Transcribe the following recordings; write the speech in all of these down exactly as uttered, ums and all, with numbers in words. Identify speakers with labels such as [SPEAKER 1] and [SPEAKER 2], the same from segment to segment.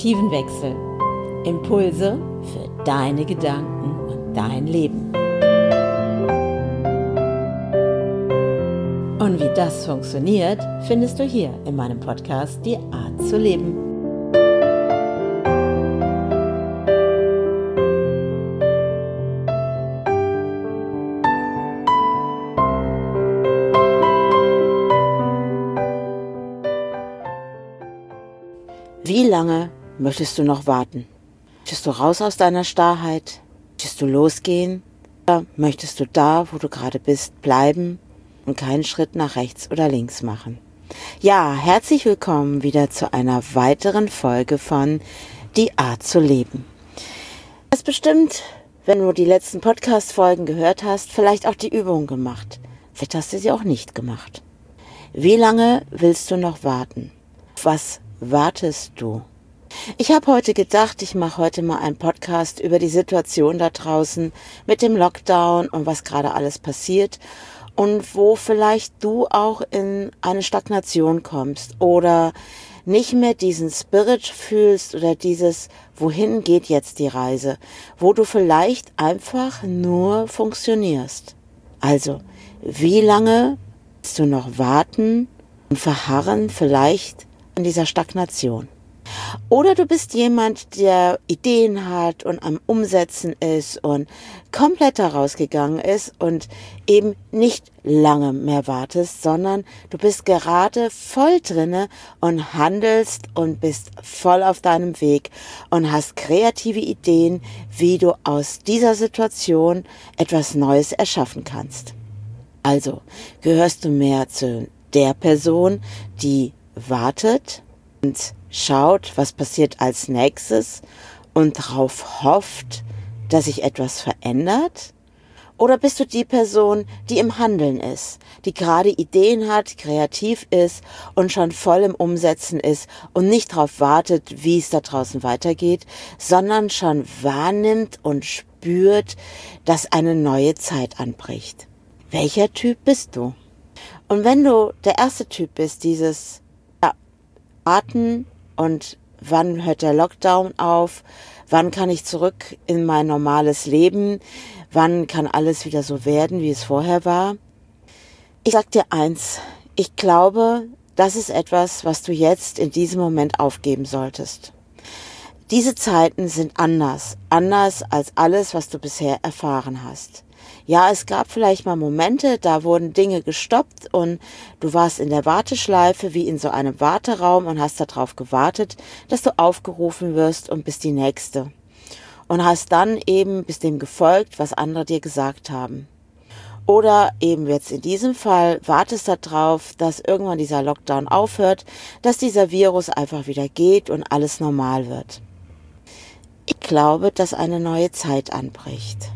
[SPEAKER 1] Perspektivenwechsel. Impulse für deine Gedanken und dein Leben. Und wie das funktioniert, findest du hier in meinem Podcast Die Art zu leben. Wie lange möchtest du noch warten? Möchtest du raus aus deiner Starrheit? Möchtest du losgehen? Oder möchtest du da, wo du gerade bist, bleiben und keinen Schritt nach rechts oder links machen? Ja, herzlich willkommen wieder zu einer weiteren Folge von Die Art zu leben. Du hast bestimmt, wenn du die letzten Podcast-Folgen gehört hast, vielleicht auch die Übung gemacht. Vielleicht hast du sie auch nicht gemacht. Wie lange willst du noch warten? Auf was wartest du? Ich habe heute gedacht, ich mache heute mal einen Podcast über die Situation da draußen mit dem Lockdown und was gerade alles passiert und wo vielleicht du auch in eine Stagnation kommst oder nicht mehr diesen Spirit fühlst oder dieses, wohin geht jetzt die Reise, wo du vielleicht einfach nur funktionierst. Also, wie lange willst du noch warten und verharren vielleicht in dieser Stagnation? Oder du bist jemand, der Ideen hat und am Umsetzen ist und komplett daraus gegangen ist und eben nicht lange mehr wartest, sondern du bist gerade voll drinne und handelst und bist voll auf deinem Weg und hast kreative Ideen, wie du aus dieser Situation etwas Neues erschaffen kannst. Also gehörst du mehr zu der Person, die wartet und schaut, was passiert als nächstes und darauf hofft, dass sich etwas verändert? Oder bist du die Person, die im Handeln ist, die gerade Ideen hat, kreativ ist und schon voll im Umsetzen ist und nicht darauf wartet, wie es da draußen weitergeht, sondern schon wahrnimmt und spürt, dass eine neue Zeit anbricht? Welcher Typ bist du? Und wenn du der erste Typ bist, dieses ja, Warten und wann hört der Lockdown auf, wann kann ich zurück in mein normales Leben, wann kann alles wieder so werden, wie es vorher war. Ich sag dir eins, ich glaube, das ist etwas, was du jetzt in diesem Moment aufgeben solltest. Diese Zeiten sind anders, anders als alles, was du bisher erfahren hast. Ja, es gab vielleicht mal Momente, da wurden Dinge gestoppt und du warst in der Warteschleife wie in so einem Warteraum und hast darauf gewartet, dass du aufgerufen wirst und bist die Nächste. Und hast dann eben bist dem gefolgt, was andere dir gesagt haben. Oder eben jetzt in diesem Fall wartest darauf, dass irgendwann dieser Lockdown aufhört, dass dieser Virus einfach wieder geht und alles normal wird. Ich glaube, dass eine neue Zeit anbricht.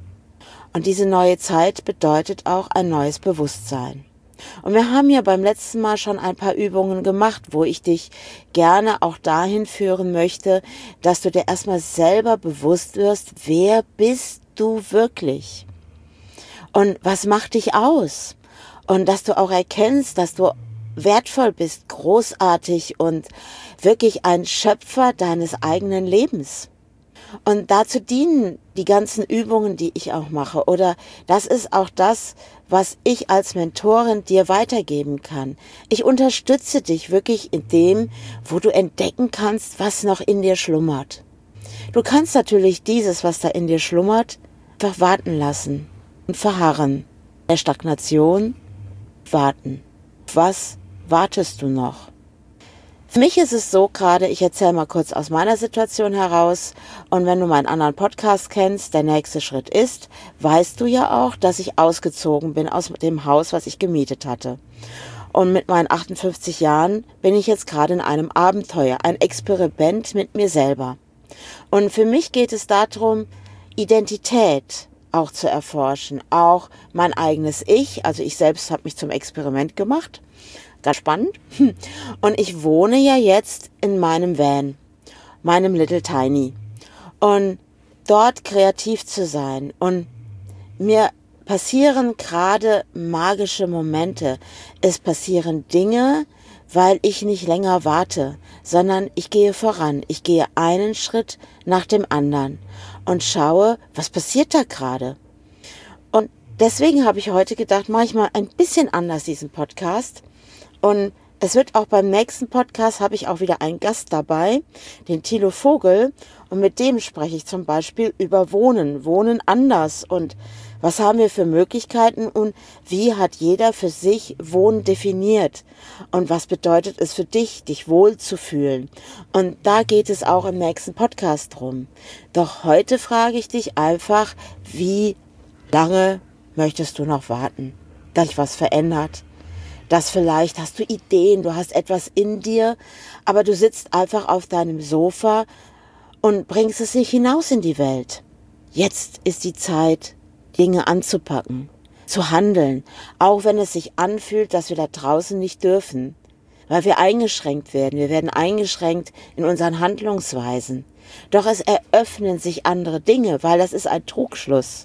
[SPEAKER 1] Und diese neue Zeit bedeutet auch ein neues Bewusstsein. Und wir haben ja beim letzten Mal schon ein paar Übungen gemacht, wo ich dich gerne auch dahin führen möchte, dass du dir erstmal selber bewusst wirst, wer bist du wirklich? Und was macht dich aus? Und dass du auch erkennst, dass du wertvoll bist, großartig und wirklich ein Schöpfer deines eigenen Lebens. Und dazu dienen die ganzen Übungen, die ich auch mache. Oder das ist auch das, was ich als Mentorin dir weitergeben kann. Ich unterstütze dich wirklich in dem, wo du entdecken kannst, was noch in dir schlummert. Du kannst natürlich dieses, was da in dir schlummert, einfach warten lassen und verharren. Der Stagnation warten. Auf was wartest du noch? Für mich ist es so gerade, ich erzähle mal kurz aus meiner Situation heraus und wenn du meinen anderen Podcast kennst, der nächste Schritt ist, weißt du ja auch, dass ich ausgezogen bin aus dem Haus, was ich gemietet hatte. Und mit meinen achtundfünfzig Jahren bin ich jetzt gerade in einem Abenteuer, ein Experiment mit mir selber. Und für mich geht es darum, Identität auch zu erforschen, auch mein eigenes Ich, also ich selbst habe mich zum Experiment gemacht. Ganz spannend. Und ich wohne ja jetzt in meinem Van, meinem Little Tiny. Und dort kreativ zu sein. Und mir passieren gerade magische Momente. Es passieren Dinge, weil ich nicht länger warte, sondern ich gehe voran. Ich gehe einen Schritt nach dem anderen und schaue, was passiert da gerade. Und deswegen habe ich heute gedacht, mache ich mal ein bisschen anders diesen Podcast. Und es wird auch beim nächsten Podcast, habe ich auch wieder einen Gast dabei, den Thilo Vogel. Und mit dem spreche ich zum Beispiel über Wohnen, Wohnen anders und was haben wir für Möglichkeiten und wie hat jeder für sich Wohnen definiert und was bedeutet es für dich, dich wohl zu fühlen. Und da geht es auch im nächsten Podcast drum. Doch heute frage ich dich einfach, wie lange möchtest du noch warten, dass sich was verändert? Dass vielleicht hast du Ideen, du hast etwas in dir, aber du sitzt einfach auf deinem Sofa und bringst es nicht hinaus in die Welt. Jetzt ist die Zeit, Dinge anzupacken, zu handeln, auch wenn es sich anfühlt, dass wir da draußen nicht dürfen, weil wir eingeschränkt werden. Wir werden eingeschränkt in unseren Handlungsweisen. Doch es eröffnen sich andere Dinge, weil das ist ein Trugschluss.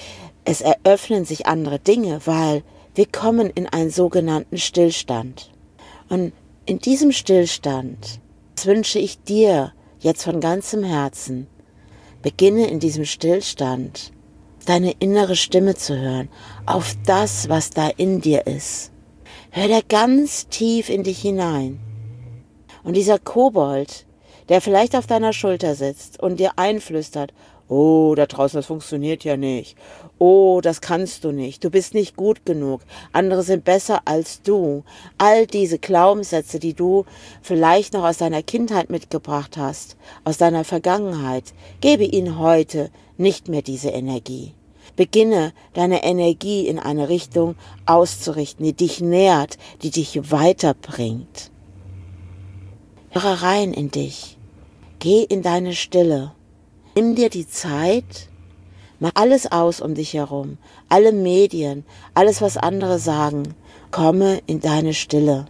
[SPEAKER 1] Es eröffnen sich andere Dinge, weil wir kommen in einen sogenannten Stillstand. Und in diesem Stillstand, das wünsche ich dir jetzt von ganzem Herzen, beginne in diesem Stillstand deine innere Stimme zu hören, auf das, was da in dir ist. Hör da ganz tief in dich hinein. Und dieser Kobold, der vielleicht auf deiner Schulter sitzt und dir einflüstert, oh, da draußen, das funktioniert ja nicht. Oh, das kannst du nicht. Du bist nicht gut genug. Andere sind besser als du. All diese Glaubenssätze, die du vielleicht noch aus deiner Kindheit mitgebracht hast, aus deiner Vergangenheit, gebe ihnen heute nicht mehr diese Energie. Beginne deine Energie in eine Richtung auszurichten, die dich nährt, die dich weiterbringt. Höre rein in dich. Geh in deine Stille. Nimm dir die Zeit, mach alles aus um dich herum, alle Medien, alles, was andere sagen. Komme in deine Stille.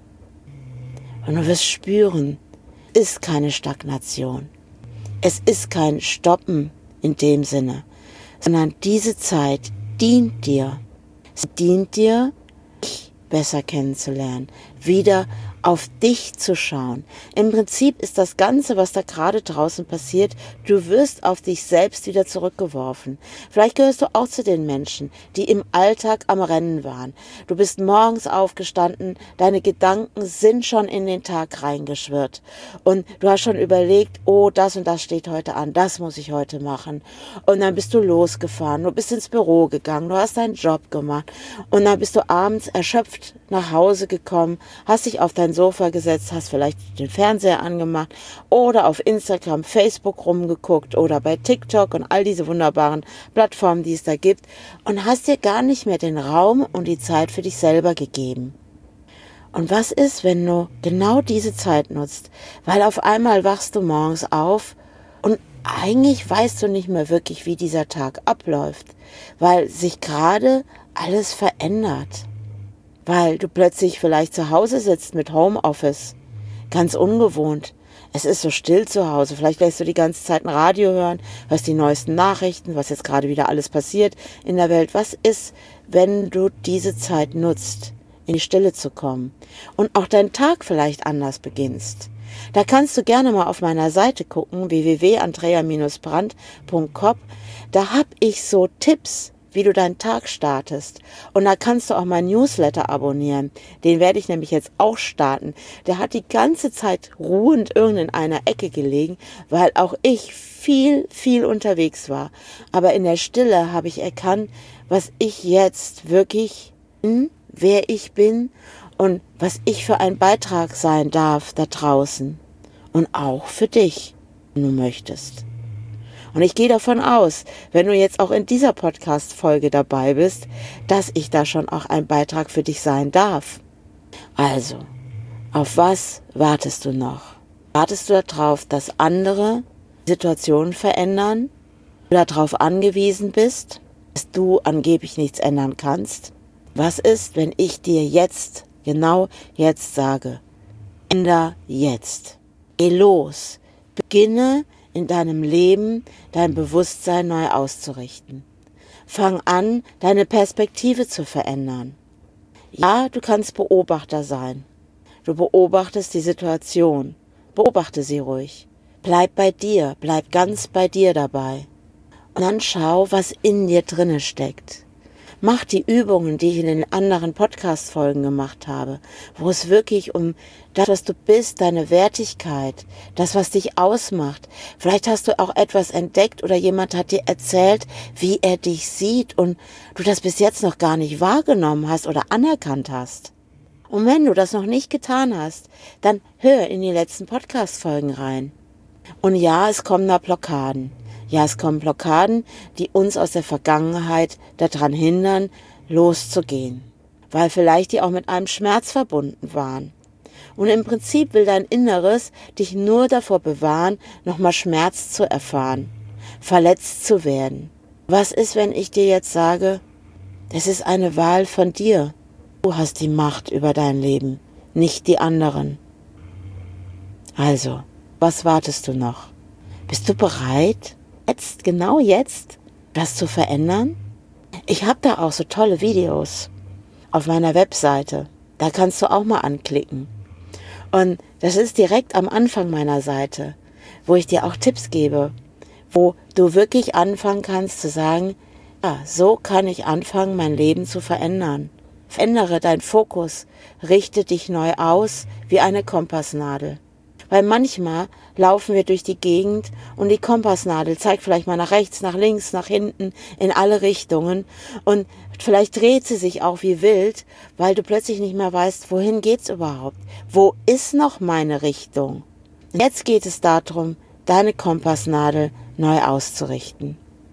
[SPEAKER 1] Und du wirst spüren, es ist keine Stagnation. Es ist kein Stoppen in dem Sinne, sondern diese Zeit dient dir. Sie dient dir, dich besser kennenzulernen, wieder auf dich zu schauen. Im Prinzip ist das Ganze, was da gerade draußen passiert, du wirst auf dich selbst wieder zurückgeworfen. Vielleicht gehörst du auch zu den Menschen, die im Alltag am Rennen waren. Du bist morgens aufgestanden, deine Gedanken sind schon in den Tag reingeschwirrt und du hast schon überlegt, oh, das und das steht heute an, das muss ich heute machen. Und dann bist du losgefahren, du bist ins Büro gegangen, du hast deinen Job gemacht und dann bist du abends erschöpft nach Hause gekommen, hast dich auf dein Sofa gesetzt, hast vielleicht den Fernseher angemacht oder auf Instagram, Facebook rumgeguckt oder bei TikTok und all diese wunderbaren Plattformen, die es da gibt und hast dir gar nicht mehr den Raum und die Zeit für dich selber gegeben. Und was ist, wenn du genau diese Zeit nutzt? Weil auf einmal wachst du morgens auf und eigentlich weißt du nicht mehr wirklich, wie dieser Tag abläuft, weil sich gerade alles verändert. Weil du plötzlich vielleicht zu Hause sitzt mit Homeoffice. Ganz ungewohnt. Es ist so still zu Hause. Vielleicht lässt du die ganze Zeit ein Radio hören, hörst die neuesten Nachrichten, was jetzt gerade wieder alles passiert in der Welt. Was ist, wenn du diese Zeit nutzt, in die Stille zu kommen und auch deinen Tag vielleicht anders beginnst? Da kannst du gerne mal auf meiner Seite gucken, w w w punkt andrea Bindestrich brandt punkt com. Da hab ich so Tipps, wie du deinen Tag startest. Und da kannst du auch mein Newsletter abonnieren. Den werde ich nämlich jetzt auch starten. Der hat die ganze Zeit ruhend irgend in einer Ecke gelegen, weil auch ich viel, viel unterwegs war. Aber in der Stille habe ich erkannt, was ich jetzt wirklich bin, wer ich bin und was ich für ein Beitrag sein darf da draußen. Und auch für dich, wenn du möchtest. Und ich gehe davon aus, wenn du jetzt auch in dieser Podcast-Folge dabei bist, dass ich da schon auch ein Beitrag für dich sein darf. Also, auf was wartest du noch? Wartest du darauf, dass andere Situationen verändern? Du darauf angewiesen bist, dass du angeblich nichts ändern kannst? Was ist, wenn ich dir jetzt, genau jetzt sage, änder jetzt. Geh los, beginne in deinem Leben dein Bewusstsein neu auszurichten. Fang an, deine Perspektive zu verändern. Ja, du kannst Beobachter sein. Du beobachtest die Situation. Beobachte sie ruhig. Bleib bei dir, bleib ganz bei dir dabei. Und dann schau, was in dir drinne steckt. Mach die Übungen, die ich in den anderen Podcast-Folgen gemacht habe, wo es wirklich um das, was du bist, deine Wertigkeit, das, was dich ausmacht. Vielleicht hast du auch etwas entdeckt oder jemand hat dir erzählt, wie er dich sieht und du das bis jetzt noch gar nicht wahrgenommen hast oder anerkannt hast. Und wenn du das noch nicht getan hast, dann hör in die letzten Podcast-Folgen rein. Und ja, es kommen da Blockaden. Ja, es kommen Blockaden, die uns aus der Vergangenheit daran hindern, loszugehen. Weil vielleicht die auch mit einem Schmerz verbunden waren. Und im Prinzip will dein Inneres dich nur davor bewahren, nochmal Schmerz zu erfahren, verletzt zu werden. Was ist, wenn ich dir jetzt sage, das ist eine Wahl von dir. Du hast die Macht über dein Leben, nicht die anderen. Also, was wartest du noch? Bist du bereit? Jetzt, genau jetzt, das zu verändern? Ich habe da auch so tolle Videos auf meiner Webseite. Da kannst du auch mal anklicken. Und das ist direkt am Anfang meiner Seite, wo ich dir auch Tipps gebe, wo du wirklich anfangen kannst zu sagen, ja, so kann ich anfangen, mein Leben zu verändern. Verändere deinen Fokus, richte dich neu aus wie eine Kompassnadel. Weil manchmal laufen wir durch die Gegend und die Kompassnadel zeigt vielleicht mal nach rechts, nach links, nach hinten, in alle Richtungen. Und vielleicht dreht sie sich auch wie wild, weil du plötzlich nicht mehr weißt, wohin geht's überhaupt? Wo ist noch meine Richtung? Jetzt geht es darum, deine Kompassnadel neu auszurichten.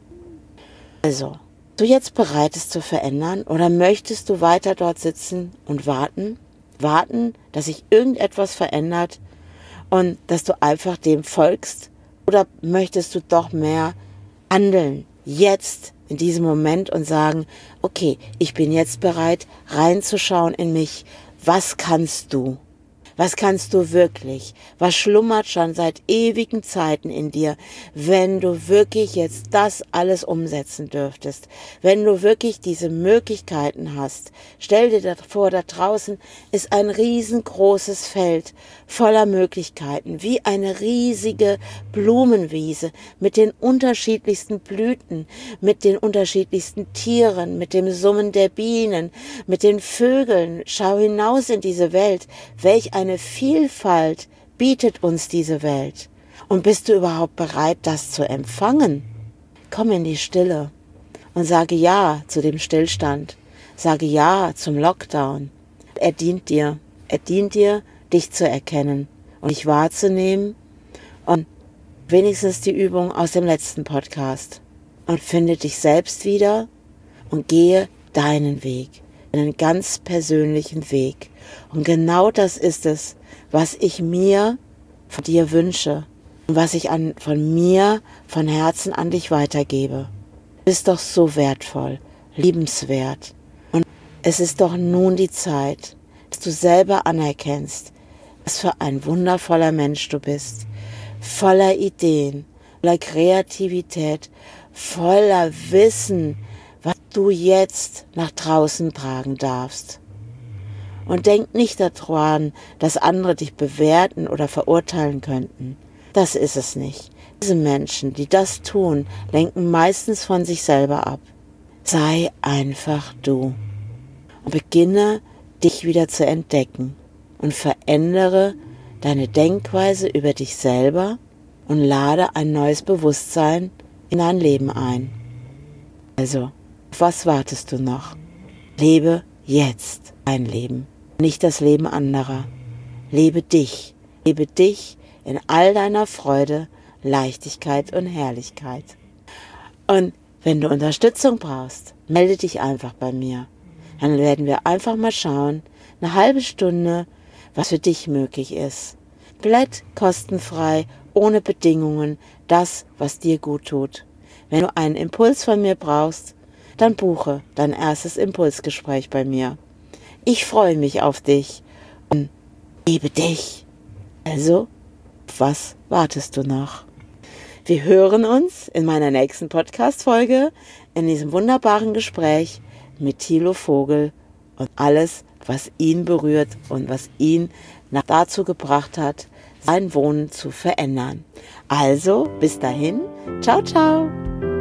[SPEAKER 1] Also, du jetzt bereit, es zu verändern oder möchtest du weiter dort sitzen und warten? Warten, dass sich irgendetwas verändert? Und dass du einfach dem folgst? Oder möchtest du doch mehr handeln, jetzt, in diesem Moment und sagen, okay, ich bin jetzt bereit, reinzuschauen in mich. Was kannst du? Was kannst du wirklich? Was schlummert schon seit ewigen Zeiten in dir, wenn du wirklich jetzt das alles umsetzen dürftest? Wenn du wirklich diese Möglichkeiten hast? Stell dir vor, da draußen ist ein riesengroßes Feld voller Möglichkeiten, wie eine riesige Blumenwiese mit den unterschiedlichsten Blüten, mit den unterschiedlichsten Tieren, mit dem Summen der Bienen, mit den Vögeln. Schau hinaus in diese Welt. Welch ein Eine Vielfalt bietet uns diese Welt. Und bist du überhaupt bereit, das zu empfangen? Komm in die Stille und sage Ja zu dem Stillstand. Sage Ja zum Lockdown. Er dient dir. Er dient dir, dich zu erkennen und dich wahrzunehmen. Und wenigstens die Übung aus dem letzten Podcast. Und finde dich selbst wieder und gehe deinen Weg. Einen ganz persönlichen Weg. Und genau das ist es, was ich mir von dir wünsche und was ich an, von mir von Herzen an dich weitergebe. Du bist doch so wertvoll, liebenswert. Und es ist doch nun die Zeit, dass du selber anerkennst, was für ein wundervoller Mensch du bist. Voller Ideen, voller Kreativität, voller Wissen, was du jetzt nach draußen tragen darfst. Und denk nicht daran, dass andere dich bewerten oder verurteilen könnten. Das ist es nicht. Diese Menschen, die das tun, lenken meistens von sich selber ab. Sei einfach du. Und beginne, dich wieder zu entdecken. Und verändere deine Denkweise über dich selber und lade ein neues Bewusstsein in dein Leben ein. Also, auf was wartest du noch? Lebe jetzt dein Leben. Nicht das Leben anderer. Lebe dich. Lebe dich in all deiner Freude, Leichtigkeit und Herrlichkeit. Und wenn du Unterstützung brauchst, melde dich einfach bei mir. Dann werden wir einfach mal schauen, eine halbe Stunde, was für dich möglich ist. Komplett kostenfrei, ohne Bedingungen, das, was dir gut tut. Wenn du einen Impuls von mir brauchst, dann buche dein erstes Impulsgespräch bei mir. Ich freue mich auf dich und liebe dich. Also, auf was wartest du noch? Wir hören uns in meiner nächsten Podcast-Folge in diesem wunderbaren Gespräch mit Thilo Vogel und alles, was ihn berührt und was ihn dazu gebracht hat, sein Wohnen zu verändern. Also, bis dahin, ciao, ciao.